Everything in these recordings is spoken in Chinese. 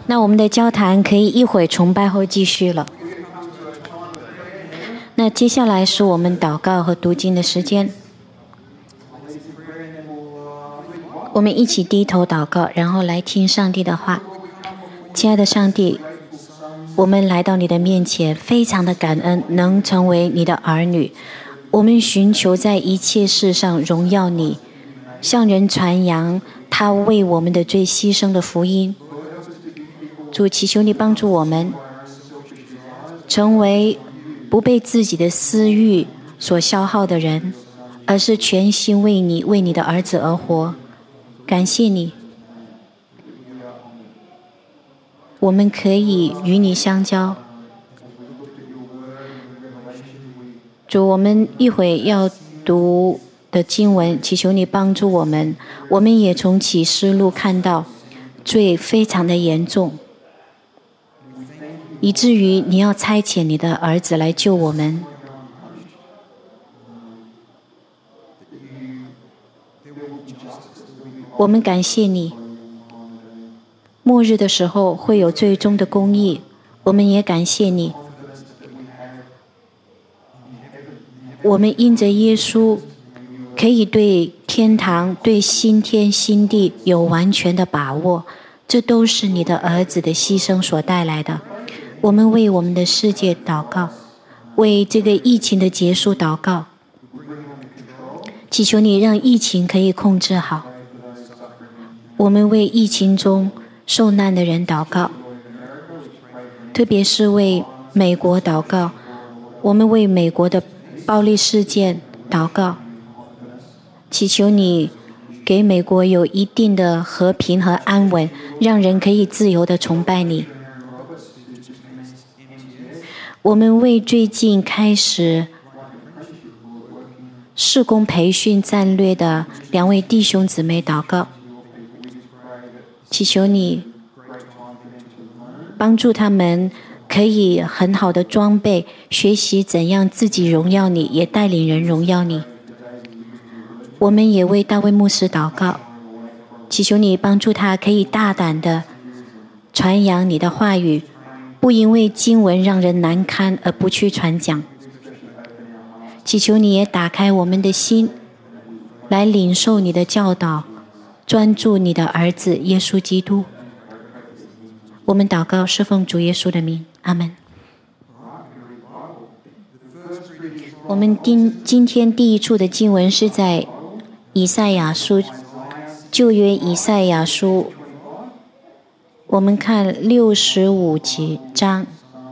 那我们的交谈可以一会儿崇拜后继续了。那接下来是我们祷告和读经的时间。我们一起低头祷告，然后来听上帝的话。亲爱的上帝，我们来到你的面前，非常的感恩能成为你的儿女。我们寻求在一切事上荣耀你，向人传扬他为我们的罪牺牲的福音。主，祈求你帮助我们成为不被自己的私欲所消耗的人，而是全心为你、为你的儿子而活。感谢你，我们可以与你相交。主，我们一会要读的经文，祈求你帮助我们。我们也从启示录看到罪非常的严重，以至于你要差遣你的儿子来救我们。我们感谢你，末日的时候会有最终的公义。我们也感谢你，我们因着耶稣可以对天堂、对新天新地有完全的把握，这都是你的儿子的牺牲所带来的。我们为我们的世界祷告，为这个疫情的结束祷告，祈求你让疫情可以控制好。我们为疫情中受难的人祷告，特别是为美国祷告。我们为美国的暴力事件祷告，祈求你给美国有一定的和平和安稳，让人可以自由地崇拜你。我们为最近开始事工培训战略的2位弟兄姊妹祷告，祈求你帮助他们可以很好的装备，学习怎样自己荣耀你，也带领人荣耀你。我们也为大卫牧师祷告，祈求你帮助他可以大胆的传扬你的话语，不因为经文让人难堪而不去传讲。祈求你也打开我们的心，来领受你的教导，专注你的儿子耶稣基督。我们祷告是奉主耶稣的名，阿们。我们今天第一处的经文是在以赛亚书，旧约以赛亚书，我们看65章，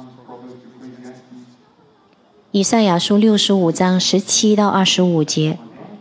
以赛亚书65章17到25节。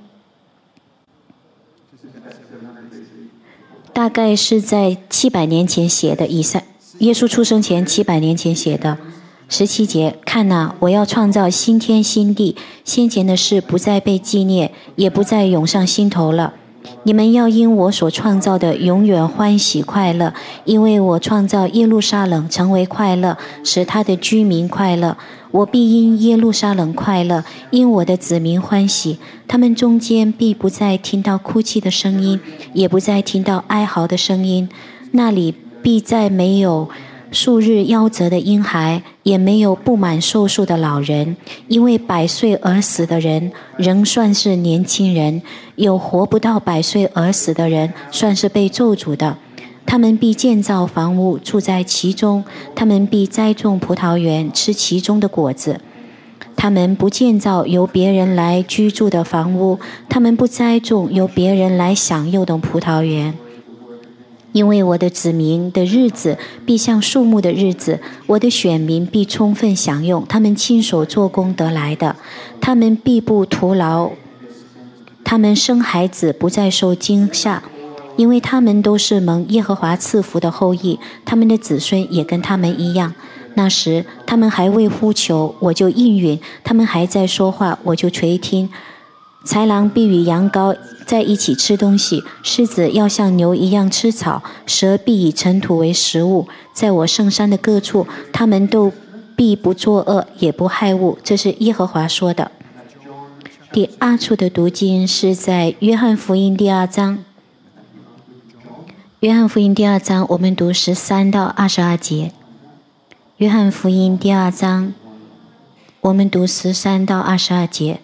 大概是在700年前写的，耶稣出生前700年前写的。17节，看哪，我要创造新天新地，先前的事不再被纪念，也不再涌上心头了。你们要因我所创造的永远欢喜快乐，因为我创造耶路撒冷成为快乐，使他的居民快乐。我必因耶路撒冷快乐，因我的子民欢喜。他们中间必不再听到哭泣的声音，也不再听到哀嚎的声音。那里必再没有数日夭折的婴孩，也没有不满寿数的老人，因为100岁而死的人仍算是年轻人，有活不到100岁而死的人算是被咒诅的。他们必建造房屋，住在其中；他们必栽种葡萄园，吃其中的果子。他们不建造由别人来居住的房屋，他们不栽种由别人来享用的葡萄园。因为我的子民的日子必像树木的日子，我的选民必充分享用他们亲手做工得来的。他们必不徒劳，他们生孩子不再受惊吓，因为他们都是蒙耶和华赐福的后裔，他们的子孙也跟他们一样。那时他们还未呼求，我就应允；他们还在说话，我就垂听。豺狼必与羊羔在一起吃东西，狮子要像牛一样吃草，蛇必以尘土为食物。在我圣山的各处，他们都必不作恶，也不害物。这是耶和华说的。第2处的读经是在约翰福音第2章约翰福音第2章，我们读13到22节。约翰福音第2章，我们读13到22节。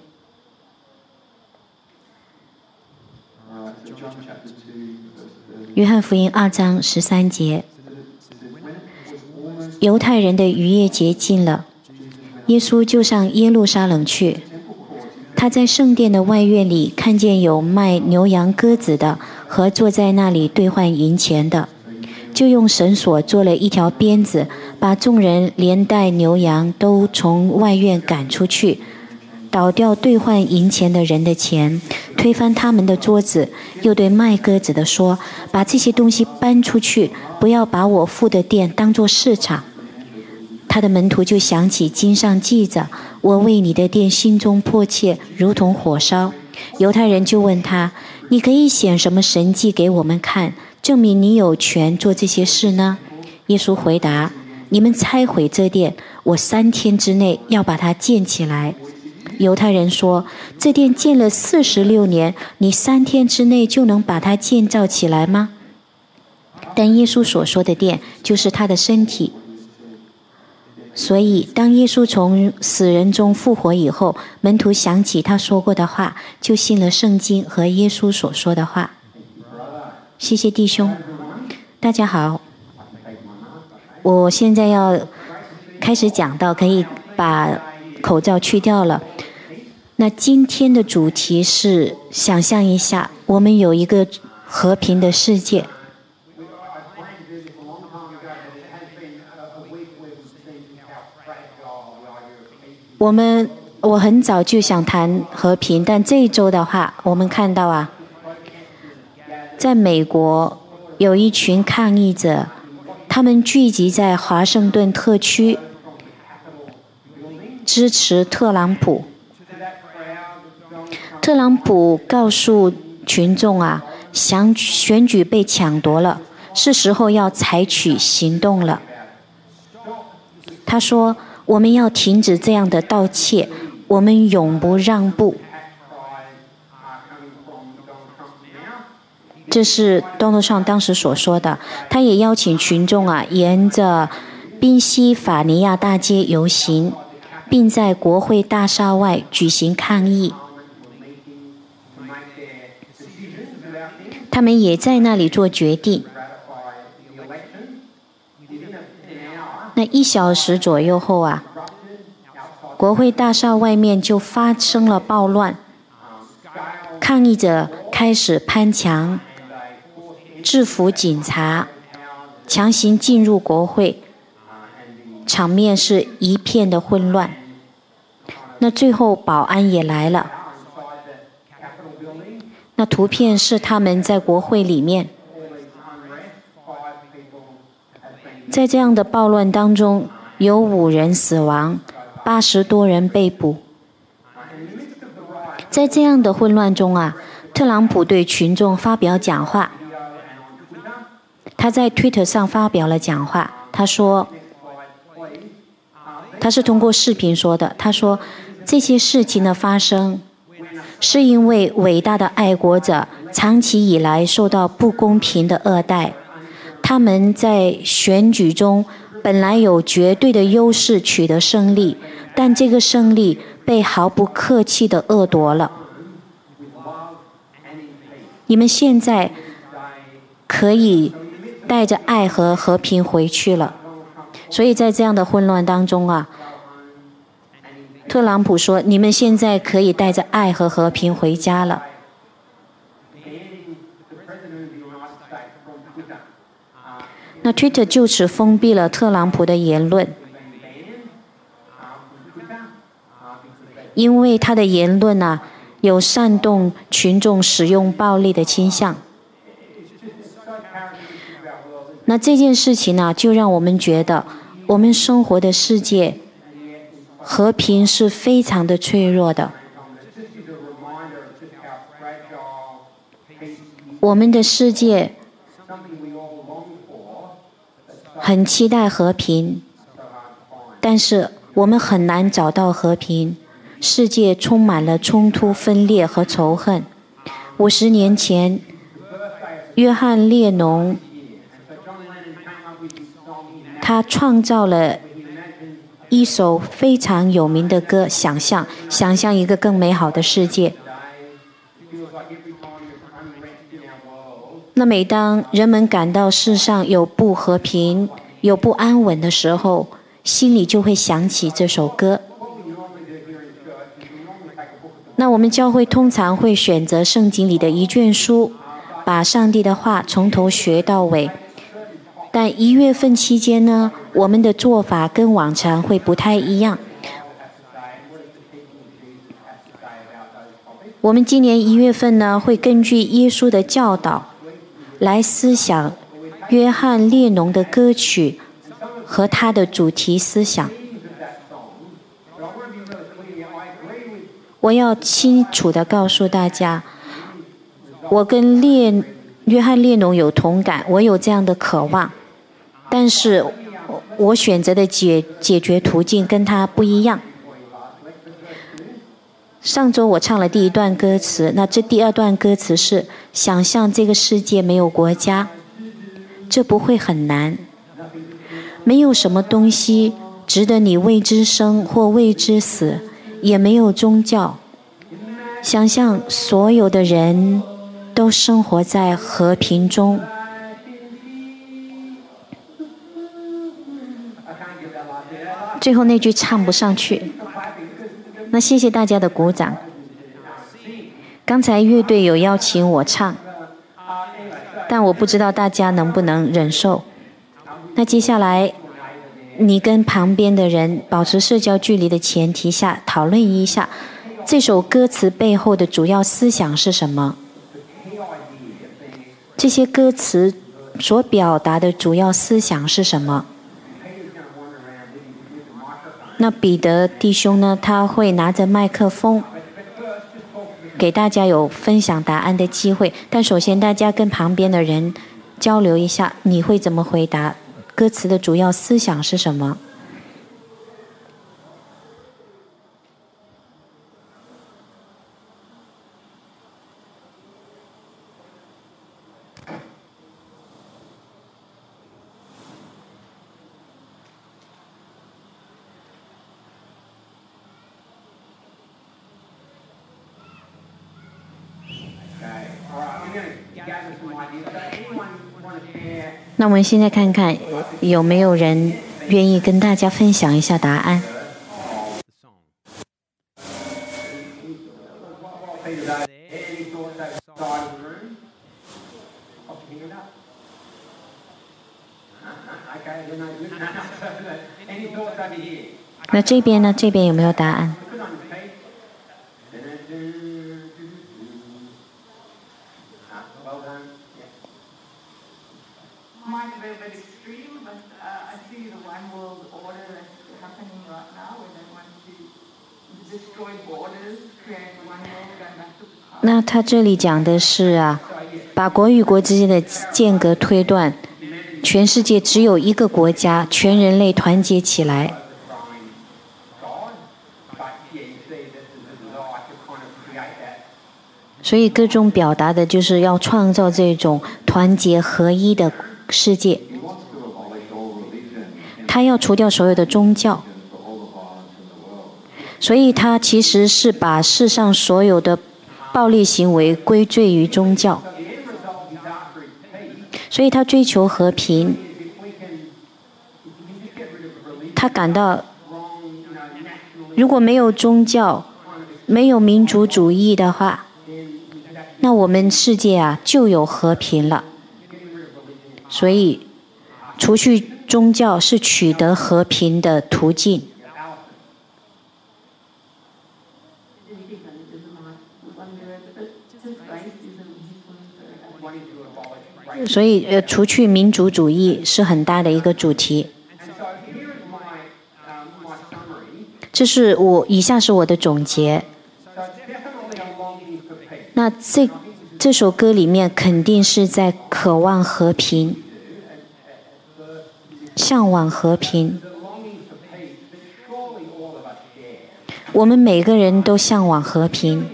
约翰福音2章13节。犹太人的逾越节近了，耶稣就上耶路撒冷去。他在圣殿的外院里看见有卖牛羊鸽子的和坐在那里兑换银钱的，就用绳索做了一条鞭子，把众人连带牛羊都从外院赶出去，倒掉兑换银钱的人的钱，推翻他们的桌子，又对卖鸽子的说：把这些东西搬出去，不要把我父的殿当作市场。他的门徒就想起经上记着：我为你的殿心中迫切，如同火烧。犹太人就问他：你可以显什么神迹给我们看，证明你有权做这些事呢？耶稣回答：你们拆毁这殿，我3天之内要把它建起来。犹太人说：这殿建了46年，你3天之内就能把它建造起来吗？但耶稣所说的殿就是他的身体。所以当耶稣从死人中复活以后，门徒想起他说过的话，就信了圣经和耶稣所说的话。谢谢弟兄。大家好，我现在要开始讲到，可以把口罩去掉了。那今天的主题是想象一下，我们有一个和平的世界。我很早就想谈和平，但这一周的话，我们看到在美国有一群抗议者，他们聚集在华盛顿特区，支持特朗普。特朗普告诉群众选举被抢夺了，是时候要采取行动了。他说：我们要停止这样的盗窃，我们永不让步。这是 Donald Trump 当时所说的。他也邀请群众沿着宾夕法尼亚大街游行，并在国会大厦外举行抗议。他们也在那里做决定。那1小时左右后国会大厦外面就发生了暴乱，抗议者开始攀墙，制服警察，强行进入国会，场面是一片的混乱。那最后保安也来了。那图片是他们在国会里面。在这样的暴乱当中，有5人死亡，80多人被捕。在这样的混乱中特朗普对群众发表讲话。他在 Twitter 上发表了讲话。他说，他是通过视频说的。他说，这些事情的发生，是因为伟大的爱国者长期以来受到不公平的恶待。他们在选举中本来有绝对的优势取得胜利，但这个胜利被毫不客气地剥夺了。你们现在可以带着爱和和平回去了。所以在这样的混乱当中特朗普说，你们现在可以带着爱和和平回家了。那 Twitter 就此封闭了特朗普的言论，因为他的言论有煽动群众使用暴力的倾向。那这件事情就让我们觉得，我们生活的世界和平是非常的脆弱的。我们的世界很期待和平，但是我们很难找到和平。世界充满了冲突、分裂和仇恨。50年前，约翰列侬他创造了一首非常有名的歌，想象一个更美好的世界。那每当人们感到世上有不和平、有不安稳的时候，心里就会想起这首歌。那我们教会通常会选择圣经里的一卷书，把上帝的话从头学到尾。但1月份期间呢，我们的做法跟往常会不太一样。我们今年1月份呢，会根据耶稣的教导来思想约翰列侬的歌曲和他的主题思想。我要清楚地告诉大家，我跟约翰列侬有同感，我有这样的渴望，但是我选择的解决途径跟他不一样。上周我唱了第1段歌词，那这第2段歌词是想象这个世界没有国家，这不会很难。没有什么东西值得你为之生或为之死，也没有宗教。想象所有的人都生活在和平中。最后那句唱不上去，那谢谢大家的鼓掌。刚才乐队有邀请我唱，但我不知道大家能不能忍受。那接下来你跟旁边的人保持社交距离的前提下讨论一下这首歌词背后的主要思想是什么，这些歌词所表达的主要思想是什么。那彼得弟兄呢，他会拿着麦克风给大家有分享答案的机会，但首先大家跟旁边的人交流一下，你会怎么回答？歌词的主要思想是什么？那我们现在看看有没有人愿意跟大家分享一下答案。那这边呢？这边有没有答案？那他这里讲的是把国与国之间的间隔推断，全世界只有一个国家，全人类团结起来。所以歌中表达的就是要创造这种团结合一的世界。他要除掉所有的宗教，所以他其实是把世上所有的暴力行为归罪于宗教，所以他追求和平。他感到如果没有宗教，没有民族主义的话，那我们世界就有和平了。所以除去宗教是取得和平的途径。所以除去民族主义是很大的一个主题。以下是我的总结。那这首歌里面肯定是在渴望和平，向往和平。我们每个人都向往和平。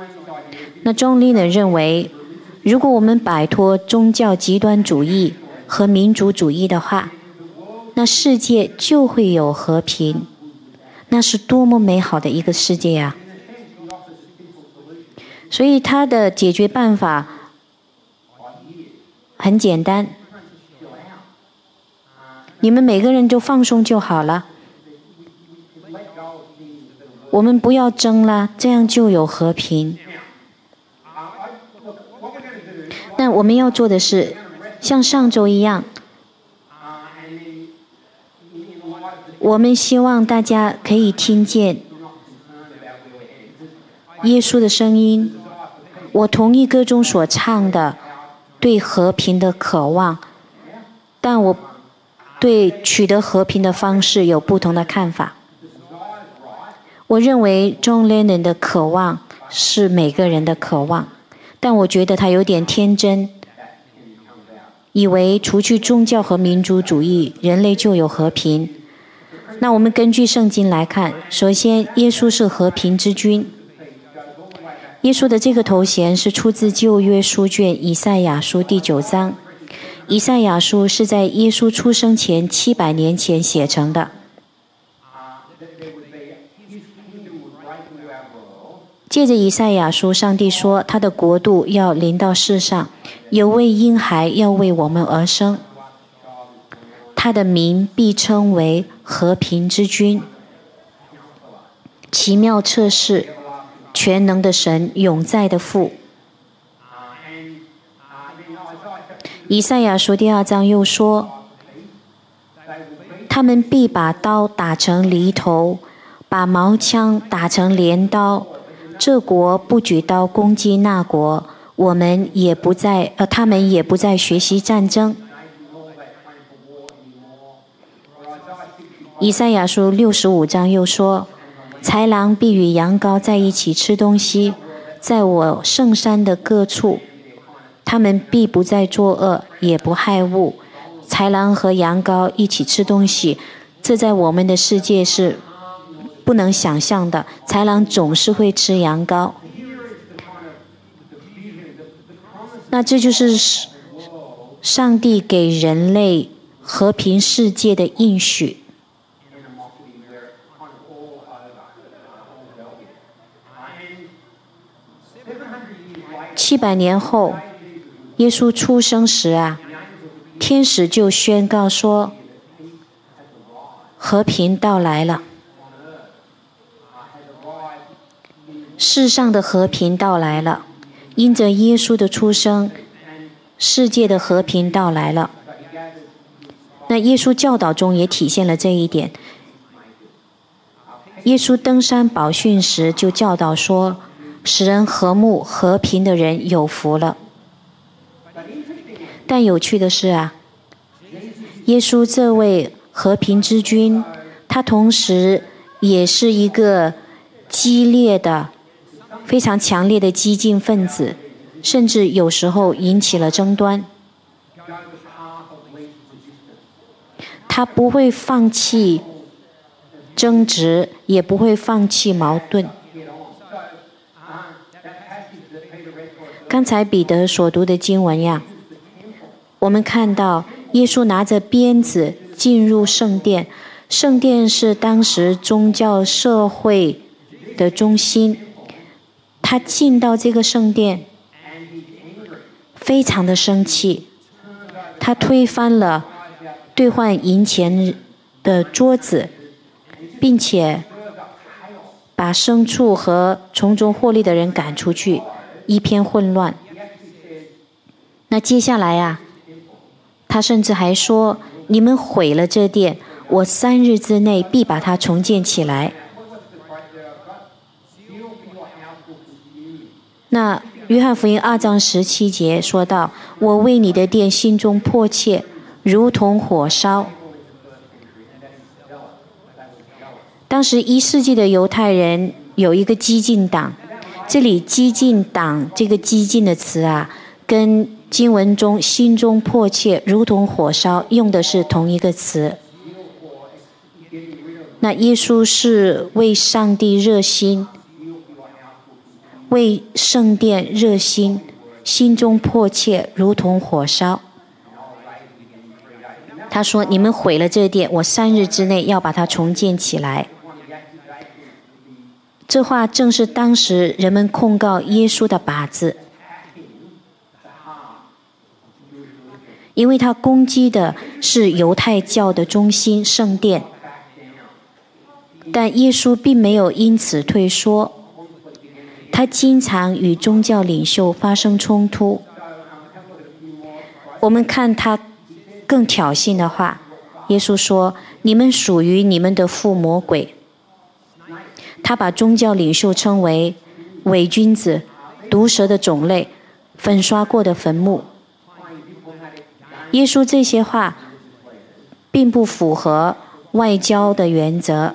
那钟丽呢认为，如果我们摆脱宗教极端主义和民族主义的话，那世界就会有和平。那是多么美好的一个世界呀！所以他的解决办法很简单，你们每个人就放松就好了。我们不要争了，这样就有和平。那我们要做的是像上周一样，我们希望大家可以听见耶稣的声音。我同意歌中所唱的对和平的渴望，但我对取得和平的方式有不同的看法。我认为 John Lennon 的渴望是每个人的渴望，但我觉得他有点天真，以为除去宗教和民族主义，人类就有和平。那我们根据圣经来看，首先，耶稣是和平之君。耶稣的这个头衔是出自旧约书卷以赛亚书第9章。以赛亚书是在耶稣出生前700年前写成的。借着以赛亚书，上帝说他的国度要临到世上，有位婴孩要为我们而生，他的名必称为和平之君，奇妙策士，全能的神，永在的父。以赛亚书第2章又说，他们必把刀打成犁头，把矛枪打成镰刀。这国不举刀攻击那国，他们也不再学习战争。以赛亚书65章又说，豺狼必与羊羔在一起吃东西，在我圣山的各处，他们必不再作恶，也不害物。豺狼和羊羔一起吃东西，这在我们的世界是不能想象的。豺狼总是会吃羊羔。那这就是上帝给人类和平世界的应许。700年后，耶稣出生时天使就宣告说，和平到来了，世上的和平到来了。因着耶稣的出生，世界的和平到来了。那耶稣教导中也体现了这一点。耶稣登山宝训时就教导说，使人和睦和平的人有福了。但有趣的是耶稣这位和平之君，他同时也是一个激烈的、非常强烈的激进分子，甚至有时候引起了争端。他不会放弃争执，也不会放弃矛盾。刚才彼得所读的经文我们看到耶稣拿着鞭子进入圣殿。圣殿是当时宗教社会的中心。他进到这个圣殿，非常的生气，他推翻了兑换银钱的桌子，并且把牲畜和从中获利的人赶出去，一片混乱。那接下来他甚至还说，你们毁了这殿，我3日之内必把它重建起来。那约翰福音2章17节说到，我为你的殿心中迫切，如同火烧。当时1世纪的犹太人有一个激进党，这里激进党这个激进的词跟经文中心中迫切如同火烧用的是同一个词。那耶稣是为上帝热心，为圣殿热心，心中迫切如同火烧。 他说：“你们毁了这殿，我3日之内要把它重建起来。”这话正是当时人们控告耶稣的靶子，因为他攻击的是犹太教的中心圣殿，但耶稣并没有因此退缩，他经常与宗教领袖发生冲突。我们看他更挑衅的话，耶稣说：“你们属于你们的父魔鬼。”他把宗教领袖称为伪君子、毒蛇的种类、粉刷过的坟墓。耶稣这些话并不符合外交的原则。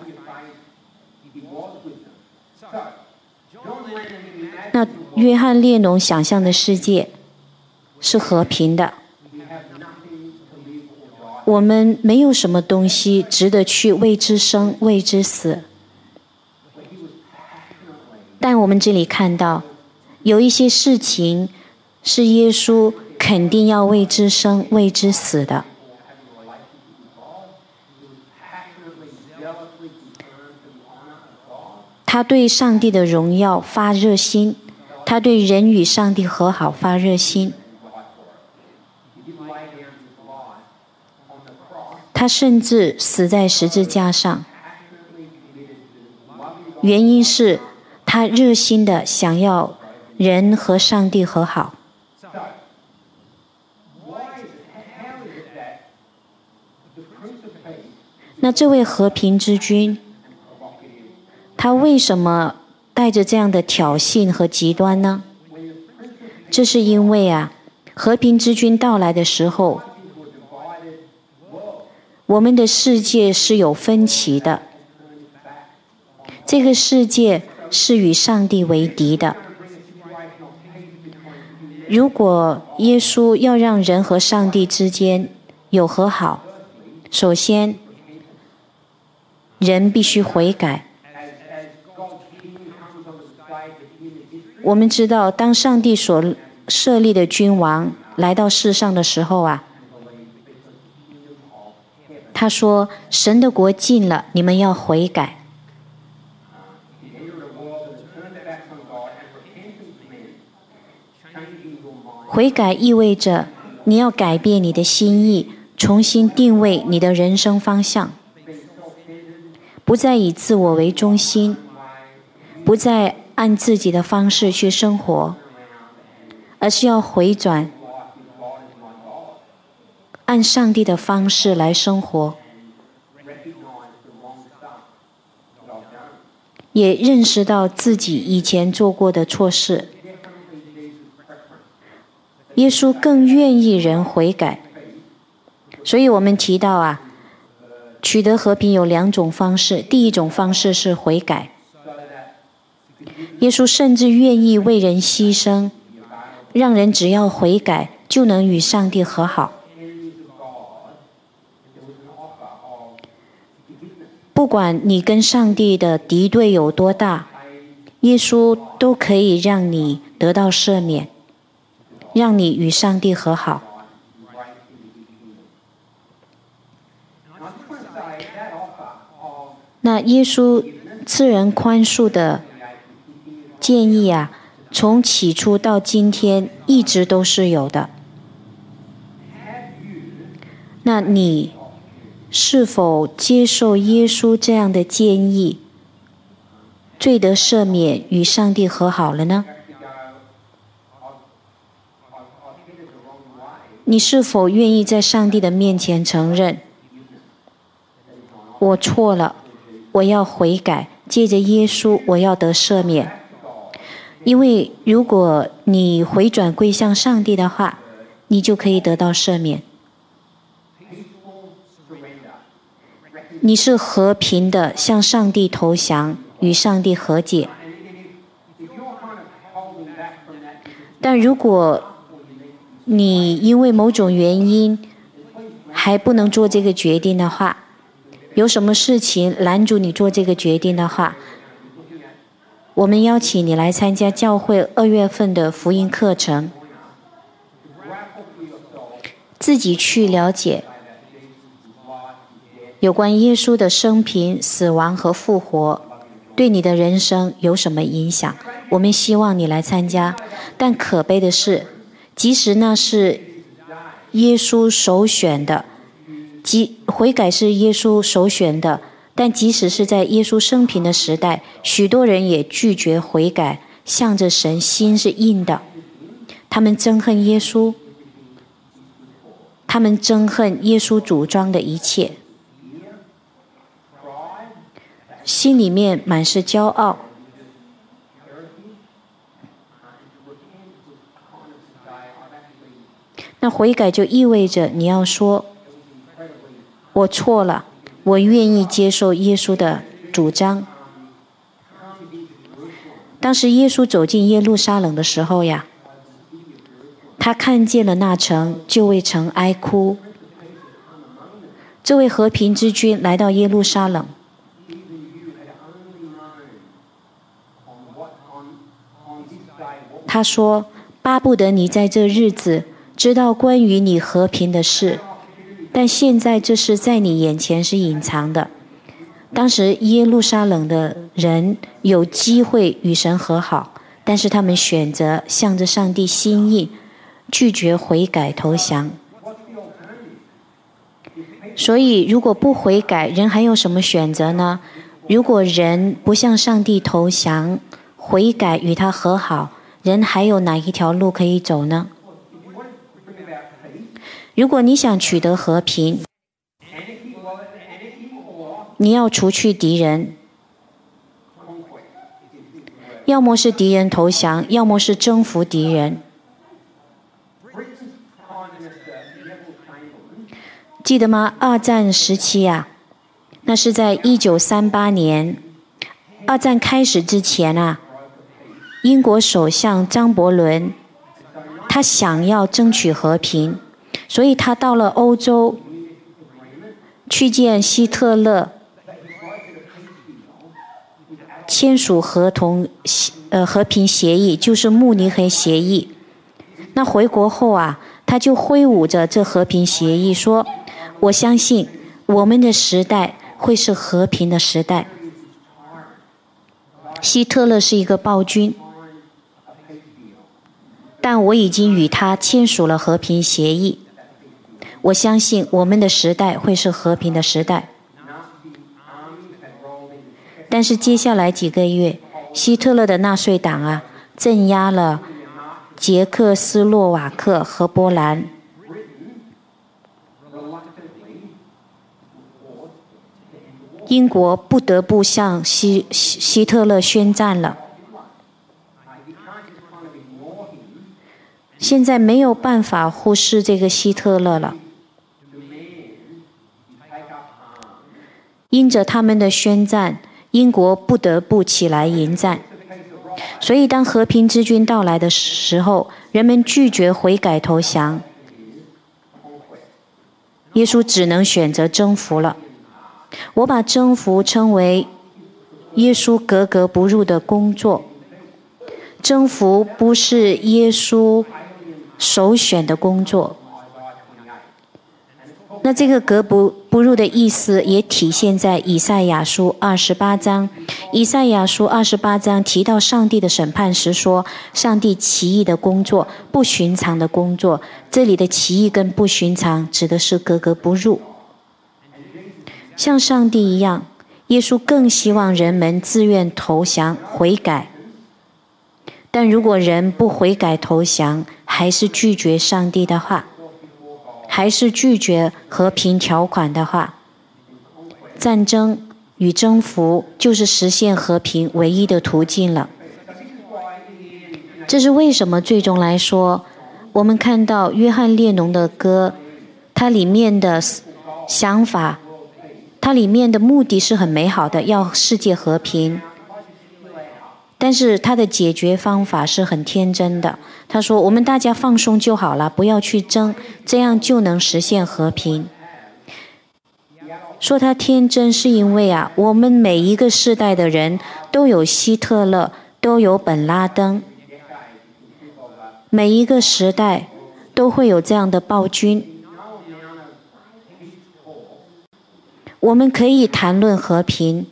那约翰列侬想象的世界是和平的，我们没有什么东西值得去为之生、为之死。但我们这里看到，有一些事情是耶稣肯定要为之生、为之死的。他对上帝的荣耀发热心，他对人与上帝和好发热心。他甚至死在十字架上，原因是他热心的想要人和上帝和好。那这位和平之君，他为什么带着这样的挑衅和极端呢？这是因为和平之君到来的时候，我们的世界是有分歧的，这个世界是与上帝为敌的。如果耶稣要让人和上帝之间有和好，首先人必须悔改。我们知道，当上帝所设立的君王来到世上的时候他说：“神的国近了，你们要悔改。”悔改意味着你要改变你的心意，重新定位你的人生方向，不再以自我为中心，不再按自己的方式去生活，而是要回转，按上帝的方式来生活，也认识到自己以前做过的错事。耶稣更愿意人悔改，所以我们提到取得和平有2种方式。第一种方式是悔改，耶稣甚至愿意为人牺牲，让人只要悔改就能与上帝和好。不管你跟上帝的敌对有多大，耶稣都可以让你得到赦免，让你与上帝和好。那耶稣赐人宽恕的建议从起初到今天一直都是有的。那你是否接受耶稣这样的建议，罪得赦免，与上帝和好了呢？你是否愿意在上帝的面前承认，我错了，我要悔改，借着耶稣我要得赦免？因为如果你回转归向上帝的话，你就可以得到赦免。你是和平的向上帝投降，与上帝和解。但如果你因为某种原因还不能做这个决定的话，有什么事情拦阻你做这个决定的话，我们邀请你来参加教会2月份的福音课程，自己去了解有关耶稣的生平、死亡和复活，对你的人生有什么影响？我们希望你来参加。但可悲的是，即使那是耶稣首选的，悔改是耶稣首选的，但即使是在耶稣生平的时代，许多人也拒绝悔改，向着神心是硬的。他们憎恨耶稣，他们憎恨耶稣主张的一切，心里面满是骄傲。那悔改就意味着你要说，我错了，我愿意接受耶稣的主张。当时耶稣走进耶路撒冷的时候呀，他看见了那城，就为城哀哭。这位和平之君来到耶路撒冷，他说，巴不得你在这日子知道关于你和平的事，但现在这事在你眼前是隐藏的。当时耶路撒冷的人有机会与神和好，但是他们选择向着上帝心意，拒绝悔改投降。所以如果不悔改，人还有什么选择呢？如果人不向上帝投降，悔改与他和好，人还有哪一条路可以走呢？如果你想取得和平，你要除去敌人，要么是敌人投降，要么是征服敌人。记得吗？二战时期啊，那是在1938年，二战开始之前啊，英国首相张伯伦，他想要争取和平，所以他到了欧洲，去见希特勒，签署和平协议，就是慕尼黑协议。那回国后啊，他就挥舞着这和平协议说，我相信我们的时代会是和平的时代。希特勒是一个暴君，但我已经与他签署了和平协议。我相信我们的时代会是和平的时代。但是接下来几个月，希特勒的纳粹党啊，镇压了捷克斯洛瓦克和波兰。英国不得不向希特勒宣战了。现在没有办法忽视这个希特勒了。因着他们的宣战，英国不得不起来迎战。所以当和平之君到来的时候，人们拒绝悔改投降，耶稣只能选择征服了。我把征服称为耶稣格格不入的工作。征服不是耶稣首选的工作。那这个格不入的意思也体现在以赛亚书28章。以赛亚书28章提到上帝的审判时说，上帝奇异的工作，不寻常的工作。这里的奇异跟不寻常指的是格格不入。像上帝一样，耶稣更希望人们自愿投降悔改。但如果人不悔改投降，还是拒绝上帝的话，还是拒绝和平条款的话，战争与征服就是实现和平唯一的途径了。这是为什么最终来说，我们看到约翰列侬的歌，它里面的想法，它里面的目的是很美好的，要世界和平。但是他的解决方法是很天真的。他说，我们大家放松就好了，不要去争，这样就能实现和平。说他天真是因为啊，我们每一个世代的人都有希特勒，都有本拉登，每一个时代都会有这样的暴君。 我们可以谈论和平，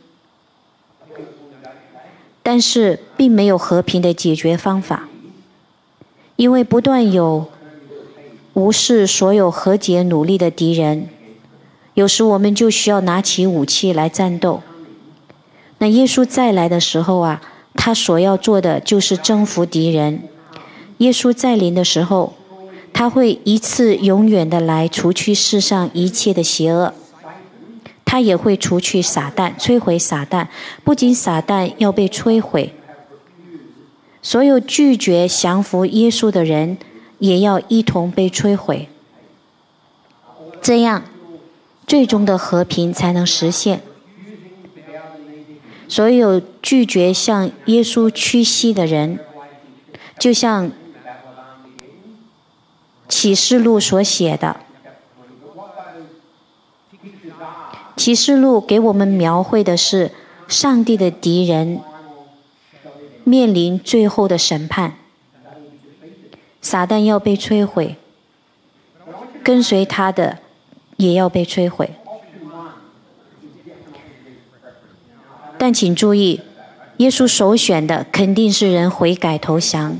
但是并没有和平的解决方法，因为不断有无视所有和解努力的敌人，有时我们就需要拿起武器来战斗。那耶稣再来的时候啊，他所要做的就是征服敌人。耶稣再临的时候，他会一次永远的来除去世上一切的邪恶，他也会除去撒旦，摧毁撒旦。不仅撒旦要被摧毁，所有拒绝降服耶稣的人也要一同被摧毁，这样最终的和平才能实现。所有拒绝向耶稣屈膝的人，就像启示录所写的，启示录给我们描绘的是上帝的敌人面临最后的审判，撒旦要被摧毁，跟随他的也要被摧毁。但请注意，耶稣首选的肯定是人悔改投降，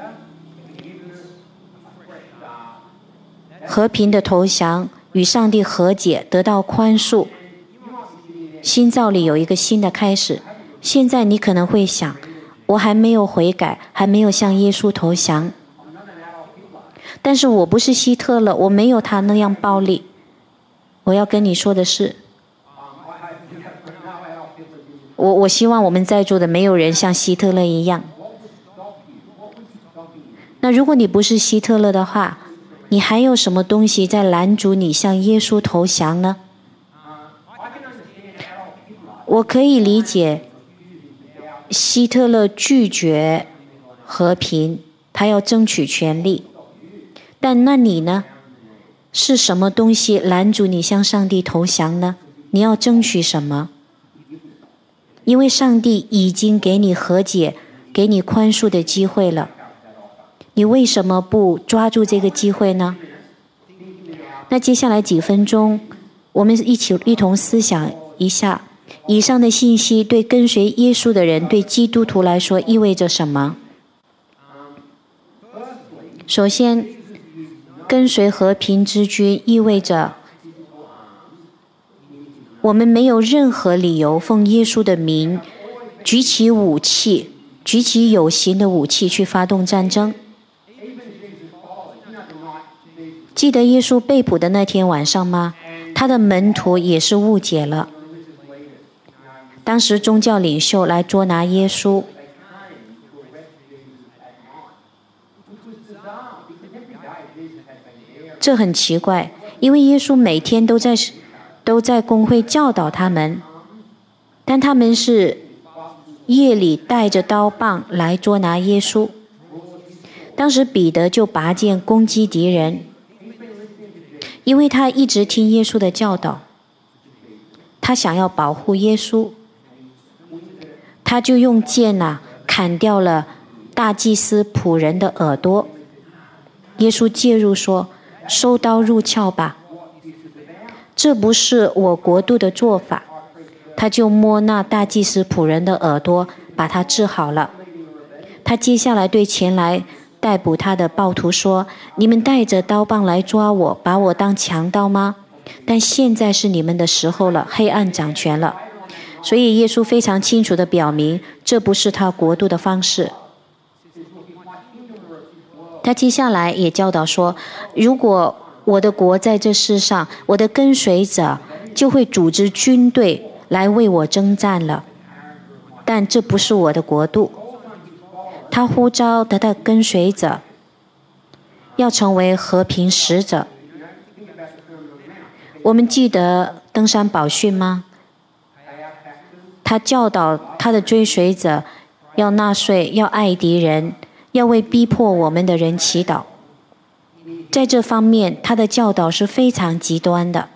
和平的投降，与上帝和解，得到宽恕，新造里有一个新的开始。现在你可能会想，我还没有悔改，还没有向耶稣投降，但是我不是希特勒，我没有他那样暴力。我要跟你说的是，我希望我们在座的没有人像希特勒一样。那如果你不是希特勒的话，你还有什么东西在拦阻你向耶稣投降呢？我可以理解希特勒拒绝和平，他要争取权利，但那你呢？是什么东西拦阻你向上帝投降呢？你要争取什么？因为上帝已经给你和解，给你宽恕的机会了，你为什么不抓住这个机会呢？那接下来几分钟，我们一同思想一下，以上的信息对跟随耶稣的人，对基督徒来说意味着什么？首先，跟随和平之君意味着我们没有任何理由奉耶稣的名举起武器，举起有形的武器去发动战争。记得耶稣被捕的那天晚上吗？他的门徒也是误解了。当时宗教领袖来捉拿耶稣，这很奇怪，因为耶稣每天都在公会教导他们，但他们是夜里带着刀棒来捉拿耶稣。当时彼得就拔剑攻击敌人，因为他一直听耶稣的教导，他想要保护耶稣，他就用剑砍掉了大祭司仆人的耳朵。耶稣介入说：“收刀入鞘吧，这不是我国度的做法。”他就摸那大祭司仆人的耳朵，把他治好了。他接下来对前来逮捕他的暴徒说：“你们带着刀棒来抓我，把我当强盗吗？但现在是你们的时候了，黑暗掌权了。”所以耶稣非常清楚地表明，这不是他国度的方式。他接下来也教导说，如果我的国在这世上，我的跟随者就会组织军队来为我征战了，但这不是我的国度。他呼召他的跟随者要成为和平使者。我们记得登山宝训吗？他教导他的追随者要纳税，要爱敌人，要为逼迫我们的人祈祷。在这方面，他的教导是非常极端的。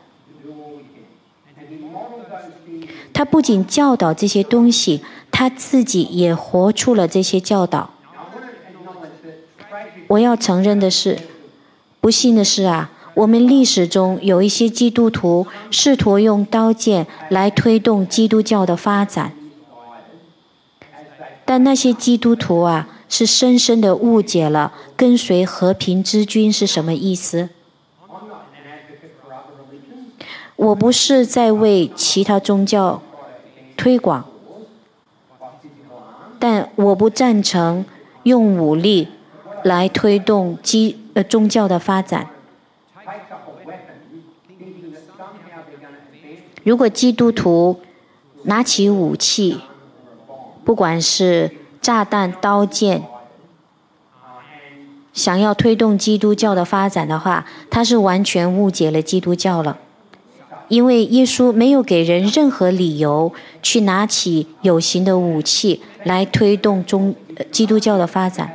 他不仅教导这些东西，他自己也活出了这些教导。我要承认的是，不幸的是我们历史中有一些基督徒试图用刀剑来推动基督教的发展，但那些基督徒啊，是深深地误解了跟随和平之君是什么意思。我不是在为其他宗教推广，但我不赞成用武力来推动宗教的发展。如果基督徒拿起武器，不管是炸弹、刀剑，想要推动基督教的发展的话，他是完全误解了基督教了。因为耶稣没有给人任何理由去拿起有形的武器来推动基督教的发展。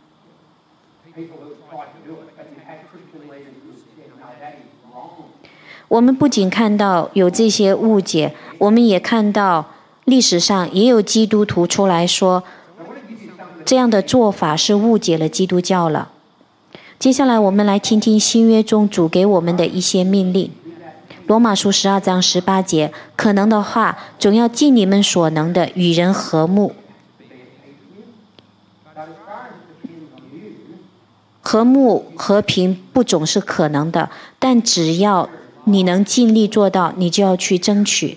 我们不仅看到有这些误解，我们也看到历史上也有基督徒出来说，这样的做法是误解了基督教了。接下来我们来听听新约中主给我们的一些命令。罗马书12章18节，可能的话，总要尽你们所能的与人和睦。和睦和平不总是可能的，但只要你能尽力做到，你就要去争取。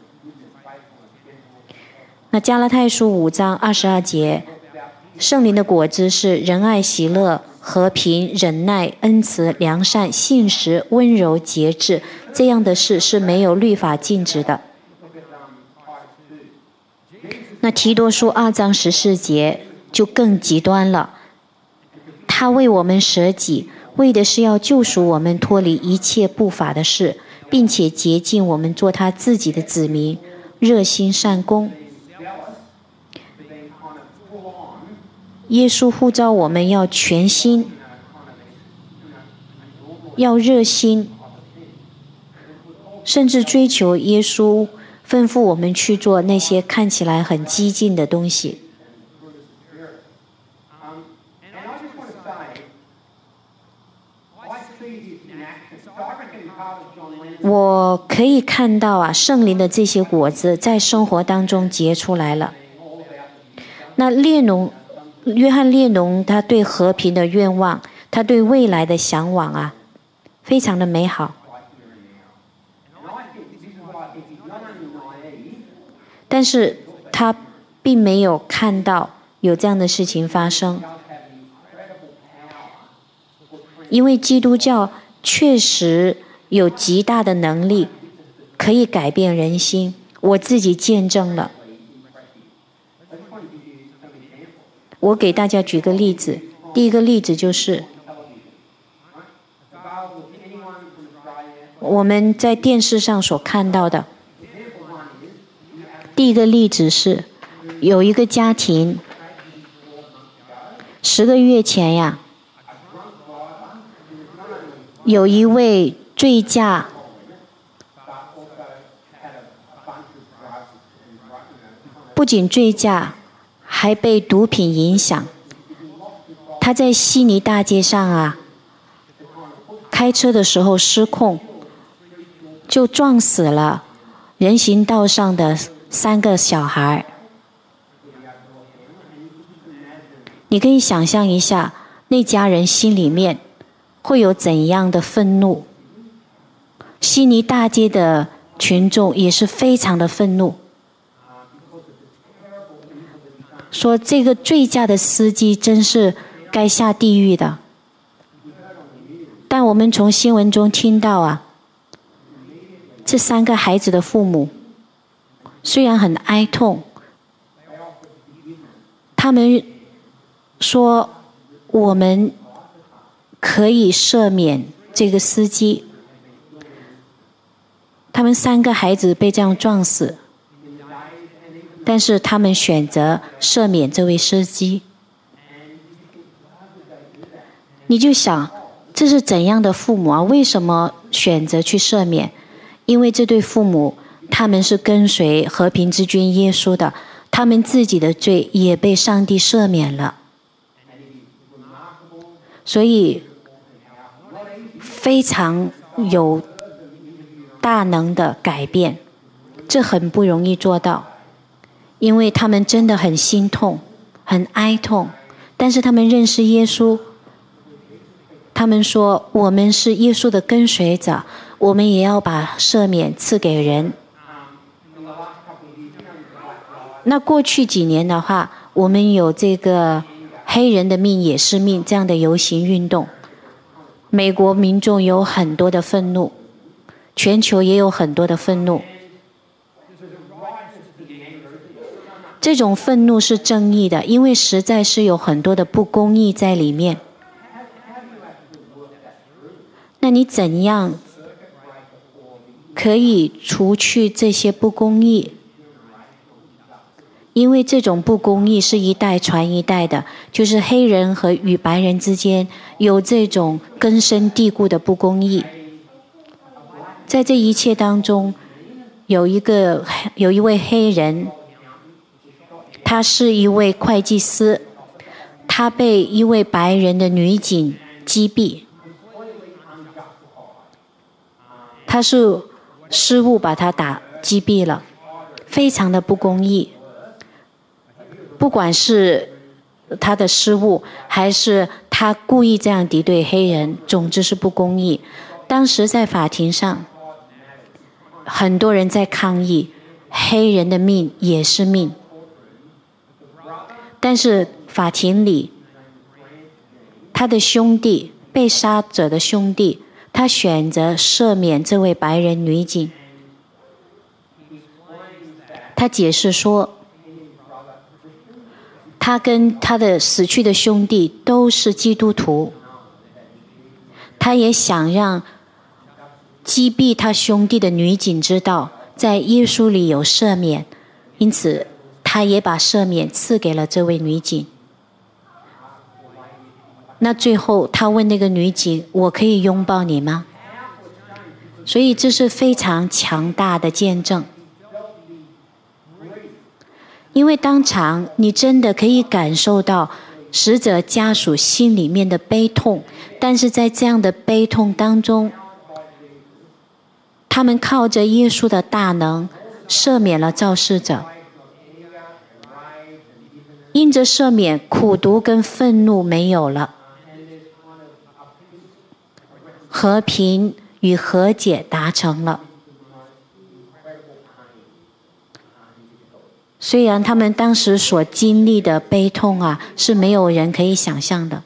那加拉太书5章22节，圣灵的果子是仁爱、喜乐、和平、忍耐、恩慈、良善、信实、温柔、节制，这样的事是没有律法禁止的。那提多书2章14节就更极端了，他为我们舍己，为的是要救赎我们脱离一切不法的事，并且洁净我们做他自己的子民，热心善功。耶稣呼召我们要全心，要热心，甚至追求耶稣吩咐我们去做那些看起来很激进的东西。我可以看到啊，圣灵的这些果子在生活当中结出来了。那约翰列侬他对和平的愿望，他对未来的向往啊，非常的美好。但是他并没有看到有这样的事情发生，因为基督教确实有极大的能力，可以改变人心。我自己见证了。我给大家举个例子，第一个例子就是我们在电视上所看到的。第一个例子是有一个家庭10个月前呀，有一位醉驾不仅醉驾，还被毒品影响。他在悉尼大街上啊，开车的时候失控，就撞死了人行道上的3个小孩。你可以想象一下，那家人心里面会有怎样的愤怒？悉尼大街的群众也是非常的愤怒，说这个醉驾的司机真是该下地狱的。但我们从新闻中听到啊，这3个孩子的父母虽然很哀痛，他们说我们可以赦免这个司机。他们3个孩子被这样撞死，但是他们选择赦免这位司机。你就想，这是怎样的父母啊？为什么选择去赦免？因为这对父母他们是跟随和平之君耶稣的，他们自己的罪也被上帝赦免了。所以非常有大能的改变，这很不容易做到，因为他们真的很心痛，很哀痛，但是他们认识耶稣，他们说我们是耶稣的跟随者，我们也要把赦免赐给人。那过去几年的话，我们有这个黑人的命也是命这样的游行运动，美国民众有很多的愤怒，全球也有很多的愤怒。这种愤怒是正义的，因为实在是有很多的不公义在里面。那你怎样可以除去这些不公义？因为这种不公义是一代传一代的，就是黑人与白人之间有这种根深蒂固的不公义。在这一切当中，有一位黑人，他是一位会计师，他被一位白人的女警击毙，他是失误把他击毙了，非常的不公义。不管是他的失误，还是他故意这样敌对黑人，总之是不公义。当时在法庭上，很多人在抗议，黑人的命也是命。但是法庭里，他的兄弟，被杀者的兄弟，他选择赦免这位白人女警。他解释说，他跟他的死去的兄弟都是基督徒，他也想让击毙他兄弟的女警知道，在耶稣里有赦免，因此他也把赦免赐给了这位女警。那最后他问那个女警，我可以拥抱你吗？所以这是非常强大的见证。因为当场你真的可以感受到死者家属心里面的悲痛，但是在这样的悲痛当中，他们靠着耶稣的大能赦免了肇事者。因着赦免，苦毒跟愤怒没有了，和平与和解达成了。虽然他们当时所经历的悲痛啊，是没有人可以想象的。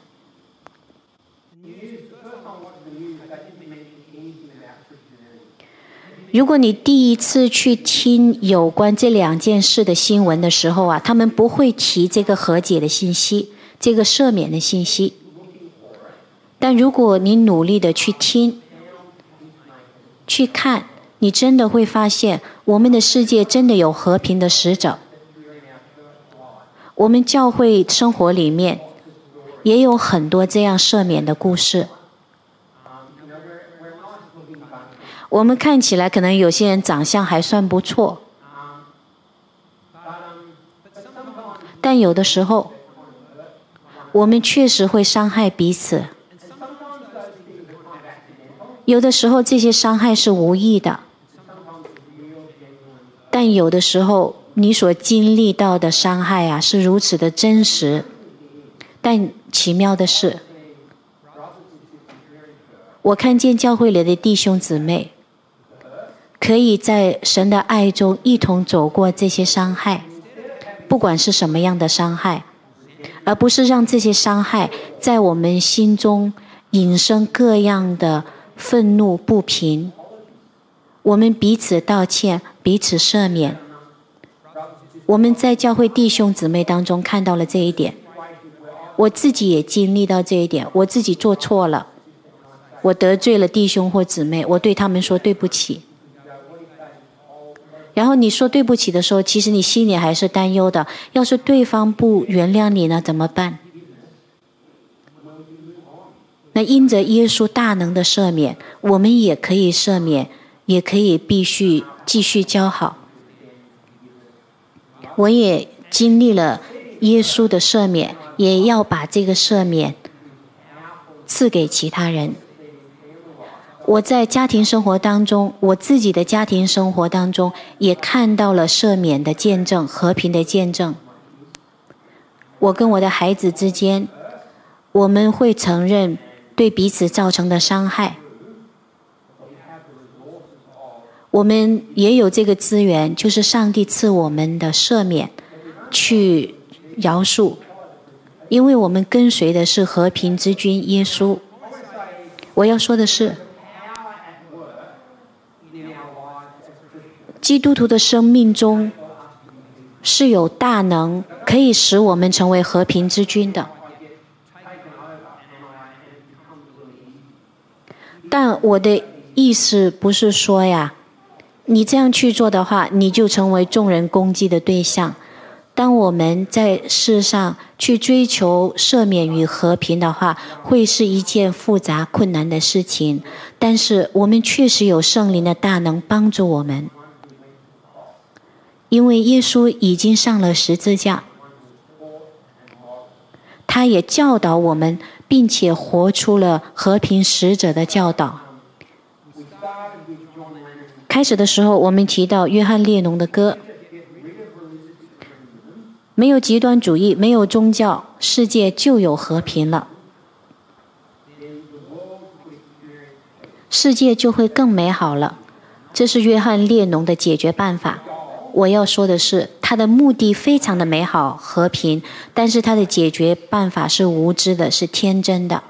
如果你第一次去听有关这两件事的新闻的时候啊，他们不会提这个和解的信息，这个赦免的信息。但如果你努力的去听、去看，你真的会发现，我们的世界真的有和平的使者。我们教会生活里面也有很多这样赦免的故事。我们看起来可能有些人长相还算不错，但有的时候我们确实会伤害彼此。有的时候这些伤害是无意的，但有的时候你所经历到的伤害啊，是如此的真实。但奇妙的是，我看见教会里的弟兄姊妹可以在神的爱中一同走过这些伤害，不管是什么样的伤害，而不是让这些伤害在我们心中引生各样的愤怒不平。我们彼此道歉，彼此赦免。我们在教会弟兄姊妹当中看到了这一点，我自己也经历到这一点。我自己做错了，我得罪了弟兄或姊妹，我对他们说对不起。然后你说对不起的时候，其实你心里还是担忧的，要是对方不原谅你呢，怎么办？那因着耶稣大能的赦免，我们也可以赦免，也可以必须继续交好。我也经历了耶稣的赦免，也要把这个赦免赐给其他人。 我在家庭生活当中，我自己的家庭生活当中，也看到了赦免的见证、和平的见证。我跟我的孩子之间，我们会承认对彼此造成的伤害。我们也有这个资源，就是上帝赐我们的赦免，去饶恕。因为我们跟随的是和平之君耶稣。我要说的是，基督徒的生命中是有大能，可以使我们成为和平之君的。但我的意思不是说呀，你这样去做的话，你就成为众人攻击的对象。当我们在世上去追求赦免与和平的话，会是一件复杂困难的事情。但是我们确实有圣灵的大能帮助我们，因为耶稣已经上了十字架，他也教导我们，并且活出了和平使者的教导。开始的时候，我们提到约翰列侬的歌，没有极端主义，没有宗教，世界就有和平了，世界就会更美好了。这是约翰列侬的解决办法。我要说的是，他的目的非常的美好和平，但是他的解决办法是无知的，是天真的。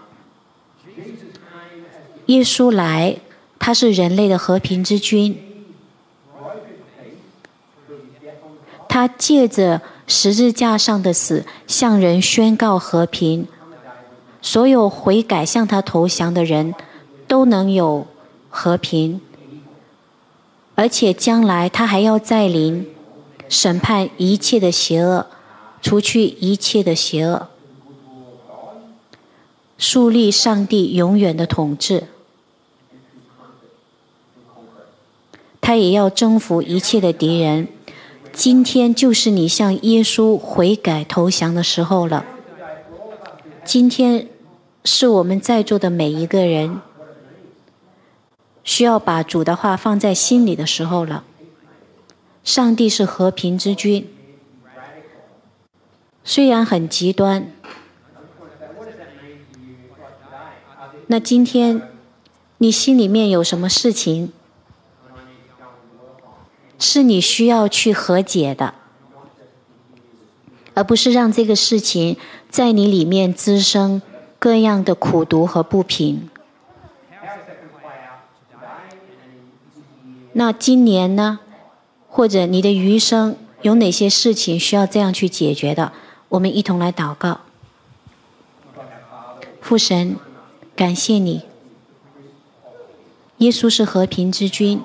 耶稣来，他是人类的和平之君，他借着十字架上的死向人宣告和平，所有悔改向他投降的人都能有和平，而且将来他还要再临，审判一切的邪恶，除去一切的邪恶，树立上帝永远的统治。他也要征服一切的敌人。今天就是你向耶稣悔改投降的时候了。今天是我们在座的每一个人需要把主的话放在心里的时候了。上帝是和平之君，虽然很极端，那今天你心里面有什么事情是你需要去和解的，而不是让这个事情在你里面滋生各样的苦毒和不平。那今年呢，或者你的余生有哪些事情需要这样去解决的？我们一同来祷告。父神，感谢你，耶稣是和平之君。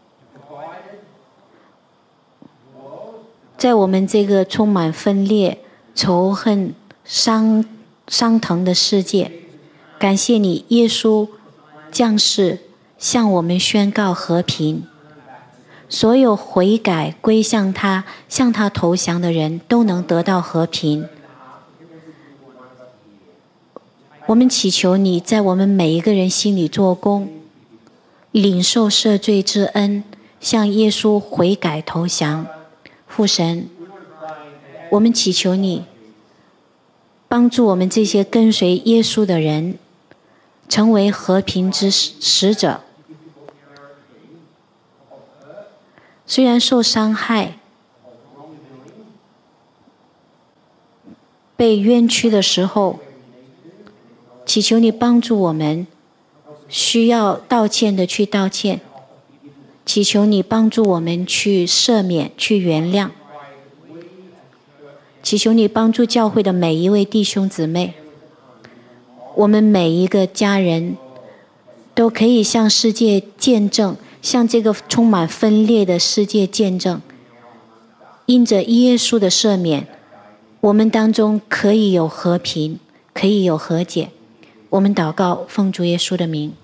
在我们这个充满分裂、仇恨、伤疼的世界，感谢你，耶稣降世向我们宣告和平。所有悔改归向他、向他投降的人都能得到和平。我们祈求你在我们每一个人心里做工，领受赦罪之恩，向耶稣悔改投降。父神，我们祈求你帮助我们这些跟随耶稣的人成为和平之使者。虽然受伤害、被冤屈的时候，祈求你帮助我们需要道歉的去道歉，祈求你帮助我们去赦免、去原谅，祈求你帮助教会的每一位弟兄姊妹，我们每一个家人都可以向世界见证，向这个充满分裂的世界见证，因着耶稣的赦免，我们当中可以有和平，可以有和解。我们祷告，奉主耶稣的名。